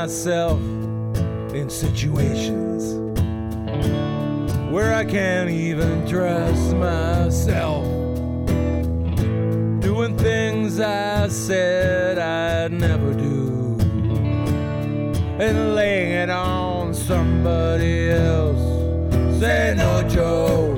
myself in situations where I can't even trust myself, doing things I said I'd never do, and laying it on somebody else. Say no joke.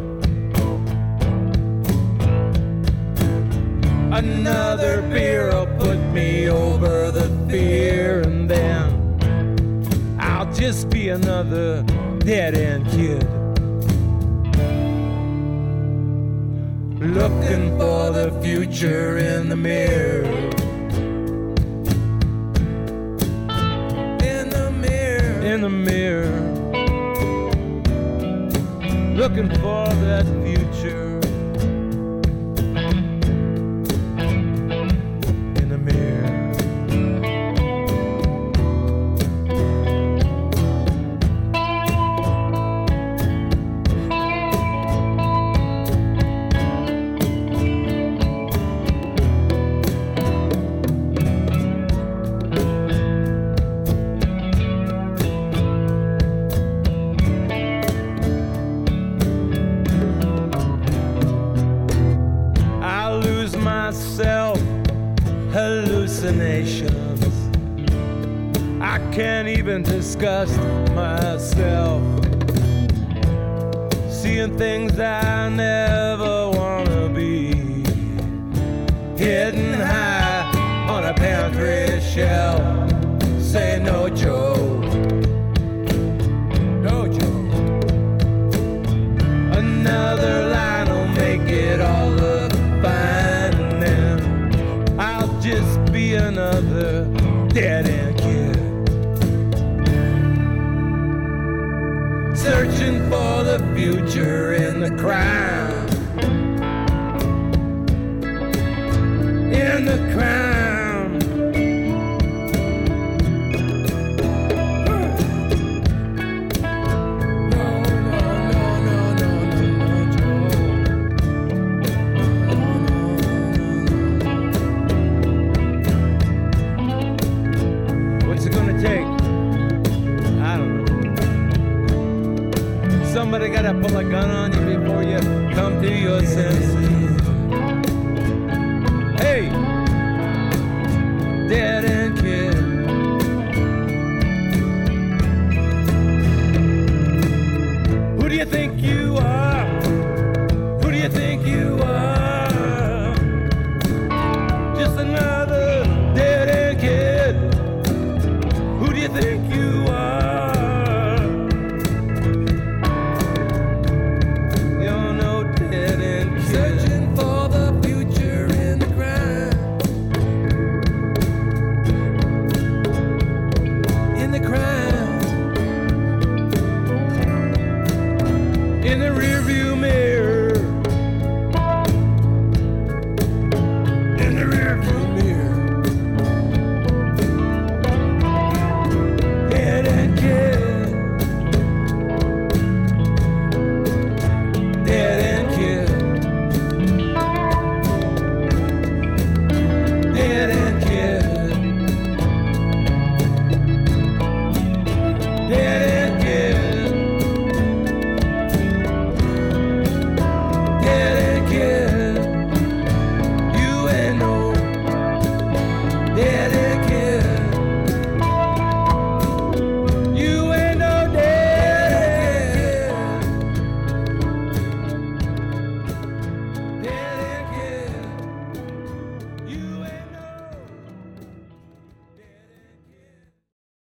Another beer will put me over the fear, and then I'll just be another dead-end kid, looking for the future in the mirror. In the mirror, looking for that future. Myself, hallucinations. I can't even discuss myself, seeing things I never wanna be, hidden high on a pantry shelf. Say no joke, no joke. Another line will make it all look fine. Just be another dead-end kid, searching for the future in the crime, in the crime. Somebody gotta pull a gun on you before you come to your senses. Hey, dead-end kid. Who do you think you are? Who do you think you are? Just another dead-end kid. Who do you think you are? Searching for the future in the crime. In the crime.